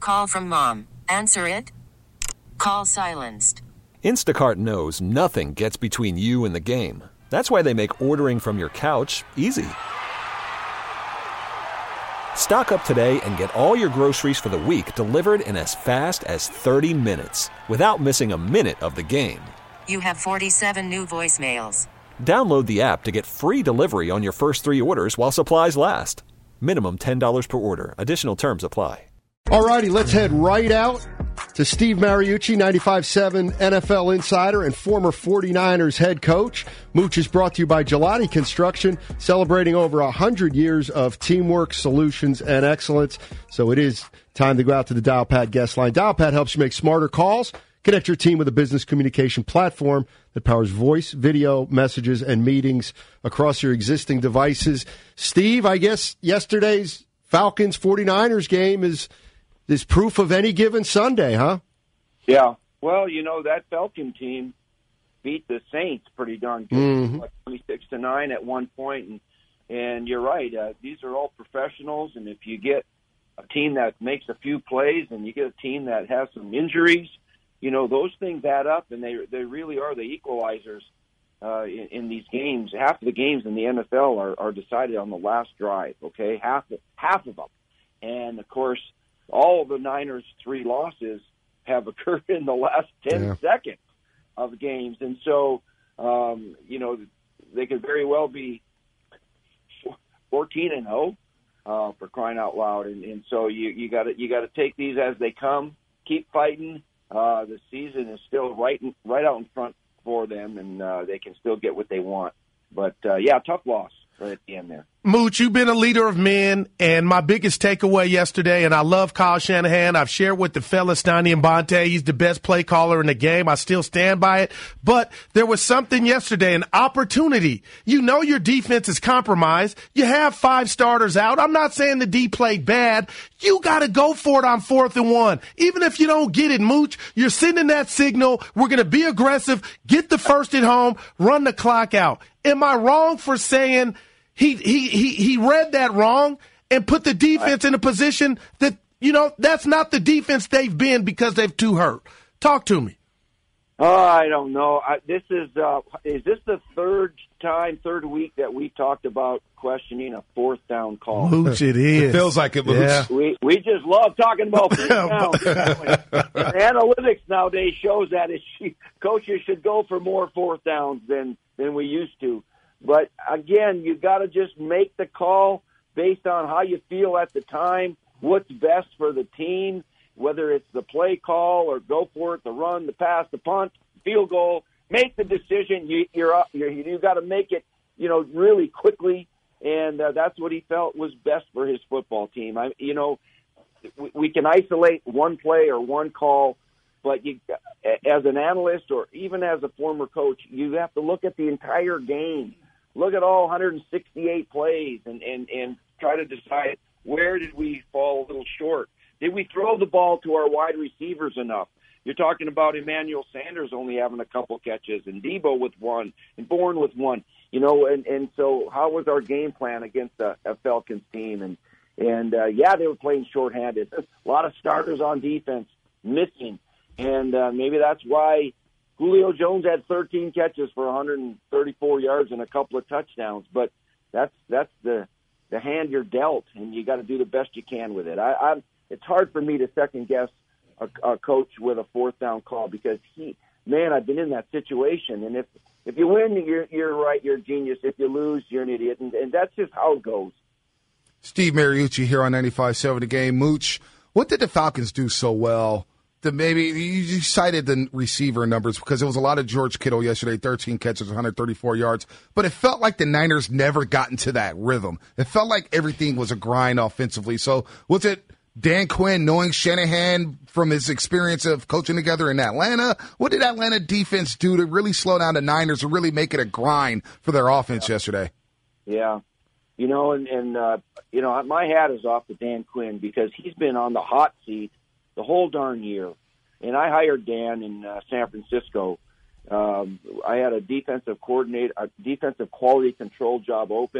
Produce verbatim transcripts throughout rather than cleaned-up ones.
Call from mom. Answer it. Call silenced. Instacart knows nothing gets between you and the game. That's why they make ordering from your couch easy. Stock up today and get all your groceries for the week delivered in as fast as thirty minutes without missing a minute of the game. You have forty-seven new voicemails. Download the app to get free delivery on your first three orders while supplies last. Minimum ten dollars per order. Additional terms apply. All righty, let's head right out to Steve Mariucci, ninety-five point seven N F L insider and former forty-niners head coach. Mooch is brought to you by Gelati Construction, celebrating over one hundred years of teamwork, solutions, and excellence. So it is time to go out to the Dialpad guest line. Dialpad helps you make smarter calls. Connect your team with a business communication platform that powers voice, video, messages, and meetings across your existing devices. Steve, I guess yesterday's Falcons forty-niners game is is proof of any given Sunday, huh? Yeah. Well, you know, that Falcon team beat the Saints pretty darn good, Mm-hmm. like twenty-six to nine at one point, and and you're right. Uh, these are all professionals, and if you get a team that makes a few plays and you get a team that has some injuries, you know, those things add up, and they they really are the equalizers uh, in, in these games. Half of the games in the N F L are, are decided on the last drive, okay? Half, half of them. And, of course, all of the Niners' three losses have occurred in the last ten yeah. seconds of games. And so, um, you know, they could very well be fourteen and oh uh, for crying out loud. And, and so you you got to you got to take these as they come. Keep fighting. Uh, the season is still right in, right out in front for them, and uh, they can still get what they want. But uh, yeah, tough loss right at the end there. Mooch, you've been a leader of men, and my biggest takeaway yesterday, and I love Kyle Shanahan. I've shared with the fellas, Donnie and Bonte. He's the best play caller in the game. I still stand by it. But there was something yesterday, an opportunity. You know your defense is compromised. You have five starters out. I'm not saying the D played bad. You got to go for it on fourth and one. Even if you don't get it, Mooch, you're sending that signal. We're going to be aggressive, get the first at home, run the clock out. Am I wrong for saying He he he he read that wrong and put the defense in a position that, you know, that's not the defense they've been because they've too hurt? Talk to me. Oh, I don't know. I, this is uh, is this the third time, third week that we talked about questioning a fourth down call? Mooch, it is. It feels like it, Mooch. Yeah. We we just love talking about fourth down. Analytics nowadays shows that it, coaches should go for more fourth downs than than we used to. But, again, you got to just make the call based on how you feel at the time, what's best for the team, whether it's the play call or go for it, the run, the pass, the punt, field goal. Make the decision. You, you're up. You're, you got to make it, you know, really quickly, and uh, that's what he felt was best for his football team. I, you know, we, we can isolate one play or one call, but you, as an analyst or even as a former coach, you have to look at the entire game. Look at all one hundred sixty-eight plays and, and, and try to decide where did we fall a little short. Did we throw the ball to our wide receivers enough? You're talking about Emmanuel Sanders only having a couple catches and Debo with one and Bourne with one. You know, and, and so how was our game plan against a, a Falcons team? And, and uh, yeah, they were playing shorthanded. A lot of starters on defense missing. And uh, maybe that's why Julio Jones had thirteen catches for one hundred thirty-four yards and a couple of touchdowns. But that's that's the the hand you're dealt, and you got to do the best you can with it. I, I'm, it's hard for me to second guess a, a coach with a fourth down call because he, man, I've been in that situation. And if if you win, you're you're right, you're a genius. If you lose, you're an idiot, and, and that's just how it goes. Steve Mariucci here on ninety-five point seven The Game. Mooch, what did the Falcons do so well? The maybe you cited the receiver numbers because it was a lot of George Kittle yesterday, thirteen catches, one hundred thirty-four yards. But it felt like the Niners never got into that rhythm. It felt like everything was a grind offensively. So was it Dan Quinn knowing Shanahan from his experience of coaching together in Atlanta? What did Atlanta defense do to really slow down the Niners and really make it a grind for their offense yeah. yesterday? Yeah. You know, and, and uh, you know, my hat is off to Dan Quinn because he's been on the hot seat the whole darn year. And I hired Dan in uh, San Francisco. Um, I had a defensive coordinator, a defensive quality control job open.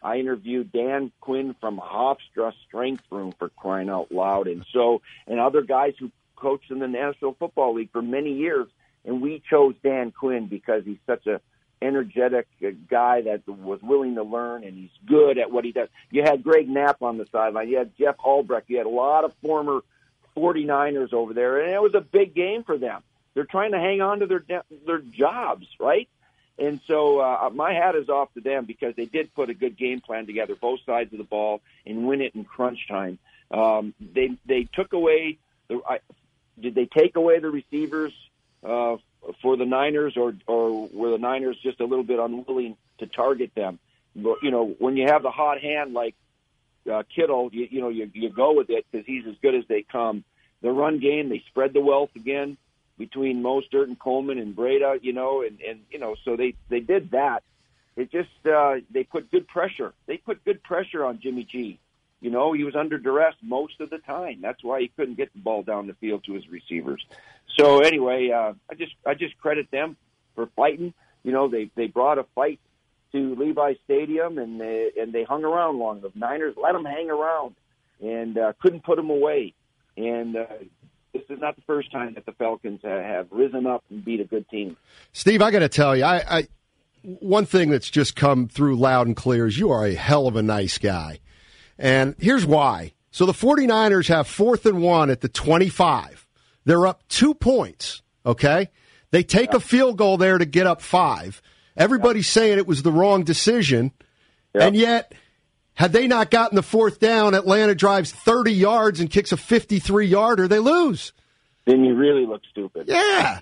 I interviewed Dan Quinn from Hofstra Strength Room, for crying out loud. And so, and other guys who coached in the National Football League for many years. And we chose Dan Quinn because he's such a energetic guy that was willing to learn, and he's good at what he does. You had Greg Knapp on the sideline. You had Jeff Albrecht. You had a lot of former forty-niners over there, and it was a big game for them. They're trying to hang on to their their jobs, right? And so uh, my hat is off to them because they did put a good game plan together, both sides of the ball, and win it in crunch time. Um, they they took away the. I, did they take away the receivers uh, for the Niners, or or were the Niners just a little bit unwilling to target them? But, you know, when you have the hot hand like uh, Kittle, you, you know you you go with it because he's as good as they come. The run game, they spread the wealth again between Mostert and Coleman and Breda, you know, and, and you know, so they, they did that. It just, uh, they put good pressure. They put good pressure on Jimmy G. You know, he was under duress most of the time. That's why he couldn't get the ball down the field to his receivers. So anyway, uh, I just, I just credit them for fighting. You know, they, they brought a fight to Levi Stadium, and they, and they hung around long enough. Niners let them hang around and uh, couldn't put them away. And, uh, this is not the first time that the Falcons have risen up and beat a good team. Steve, I got to tell you, I, I one thing that's just come through loud and clear is you are a hell of a nice guy. And here's why. So the 49ers have fourth and one at the twenty-five. They're up two points, okay? They take yeah. a field goal there to get up five. Everybody's yeah. saying it was the wrong decision, yeah. and yet – had they not gotten the fourth down, Atlanta drives thirty yards and kicks a fifty-three yarder, they lose. Then you really look stupid. Yeah.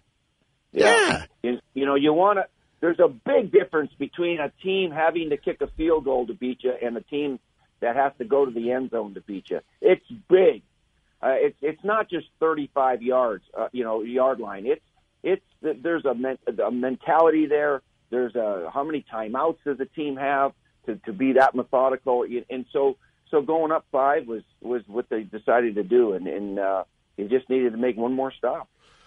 Yeah. yeah. You know, you want to – there's a big difference between a team having to kick a field goal to beat you and a team that has to go to the end zone to beat you. It's big. Uh, it's it's not just thirty-five yards, uh, you know, yard line. It's it's there's a, men, a mentality there. There's a how many timeouts does a team have to, to be that methodical? And so so going up five was, was what they decided to do, and, and uh, they just needed to make one more stop.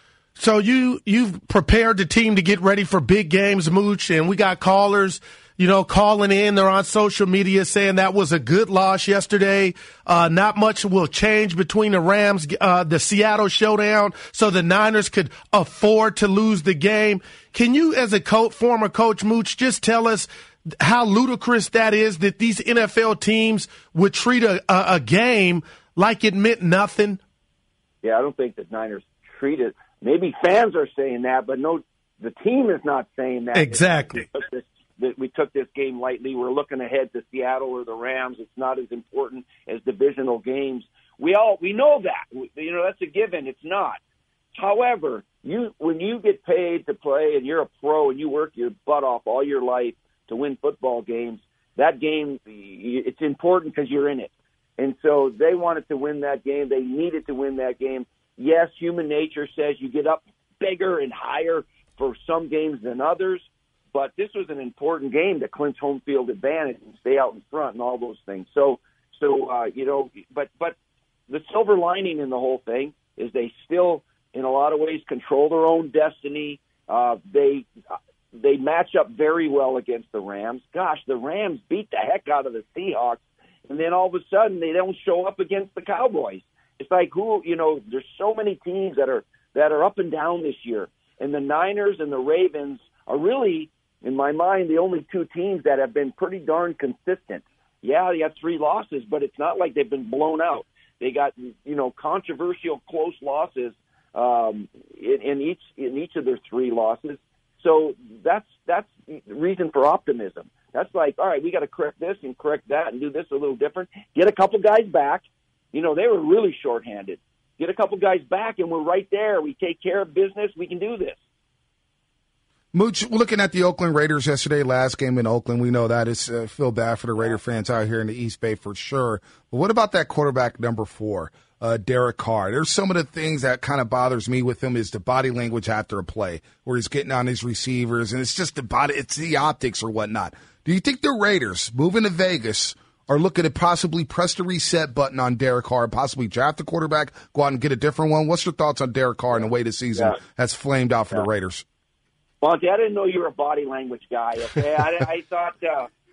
So you, you've prepared the team to get ready for big games, Mooch, and we got callers, you know, calling in. They're on social media saying that was a good loss yesterday. Uh, not much will change between the Rams, uh, the Seattle showdown, so the Niners could afford to lose the game. Can you, as a coach, former coach, Mooch, just tell us how ludicrous that is that these N F L teams would treat a, a, a game like it meant nothing? Yeah, I don't think the Niners treat it. Maybe fans are saying that, but no, the team is not saying that. Exactly. We took this, that we took this game lightly. We're looking ahead to Seattle or the Rams. It's not as important as divisional games. We all we know that. We, you know, that's a given. It's not. However, you when you get paid to play and you're a pro and you work your butt off all your life to win football games, that game, it's important because you're in it. And so they wanted to win that game. They needed to win that game. Yes, human nature says you get up bigger and higher for some games than others, but this was an important game to clinch home field advantage and stay out in front and all those things. So, so uh, you know, but but the silver lining in the whole thing is they still, in a lot of ways, control their own destiny. Uh, they they match up very well against the Rams. Gosh, the Rams beat the heck out of the Seahawks, and then all of a sudden they don't show up against the Cowboys. It's like, who, you know, there's so many teams that are that are up and down this year. And the Niners and the Ravens are really, in my mind, the only two teams that have been pretty darn consistent. Yeah, they got three losses, but it's not like they've been blown out. They got, you know, controversial close losses um, in, in each in each of their three losses. So that's that's reason for optimism. That's like, all right, we got to correct this and correct that and do this a little different. Get a couple guys back. You know, they were really shorthanded. Get a couple guys back, and we're right there. We take care of business. We can do this. Mooch, looking at the Oakland Raiders yesterday, last game in Oakland, we know that is uh, feel bad for the Raider fans out here in the East Bay for sure. But what about that quarterback number four, uh, Derek Carr? There's some of the things that kind of bothers me with him is the body language after a play, where he's getting on his receivers, and it's just the body, it's the optics or whatnot. Do you think the Raiders moving to Vegas are looking to possibly press the reset button on Derek Carr, possibly draft a quarterback, go out and get a different one? What's your thoughts on Derek Carr and the way the season yeah. has flamed out for yeah. the Raiders? Monty, I didn't know you were a body language guy, okay? I, I thought uh,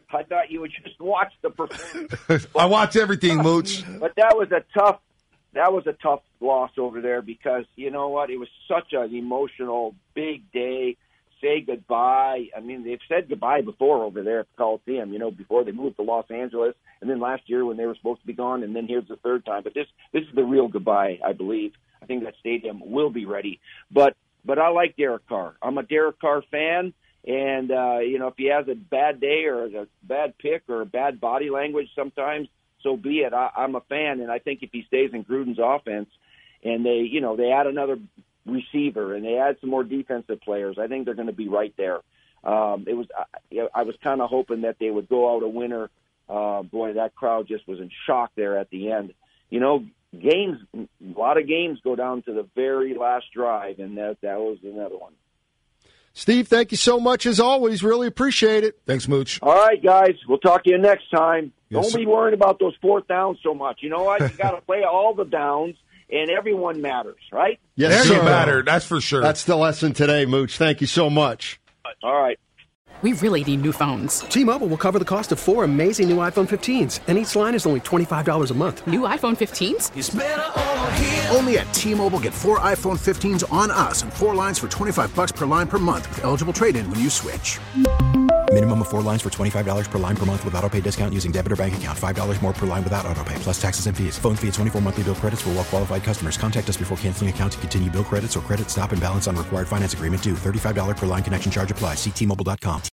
I thought you would just watch the performance. I watch everything, Mooch. But that was a tough that was a tough loss over there because, you know what, it was such an emotional, big day. Say goodbye. I mean, they've said goodbye before over there at the Coliseum, you know, before they moved to Los Angeles, and then last year when they were supposed to be gone, and then here's the third time. But this this is the real goodbye, I believe. I think that stadium will be ready. But but I like Derek Carr. I'm a Derek Carr fan, and, uh, you know, if he has a bad day or a bad pick or a bad body language sometimes, so be it. I, I'm a fan, and I think if he stays in Gruden's offense and they, you know, they add another receiver and they add some more defensive players, I think they're going to be right there. Um, it was I, I was kind of hoping that they would go out a winner. Uh, boy, that crowd just was in shock there at the end. You know, games, a lot of games go down to the very last drive, and that that was another one. Steve, thank you so much as always. Really appreciate it. Thanks, Mooch. All right, guys, we'll talk to you next time. Yes, Don't sir. be worried about those fourth downs so much. You know what? You got to play all the downs, and everyone matters, right? Yes, There sir. you matter. That's for sure. That's the lesson today, Mooch. Thank you so much. All right. We really need new phones. T-Mobile will cover the cost of four amazing new iPhone fifteens, and each line is only twenty-five dollars a month. New iPhone fifteens? It's better over here. Only at T-Mobile, get four iPhone fifteens on us and four lines for twenty-five dollars per line per month with eligible trade-in when you switch. Minimum of four lines for twenty-five dollars per line per month with autopay discount using debit or bank account. five dollars more per line without autopay, plus taxes and fees. Phone fee at twenty-four monthly bill credits for well-qualified customers. Contact us before canceling account to continue bill credits or credit stop and balance on required finance agreement due. thirty-five dollars per line connection charge applies. See T Mobile dot com.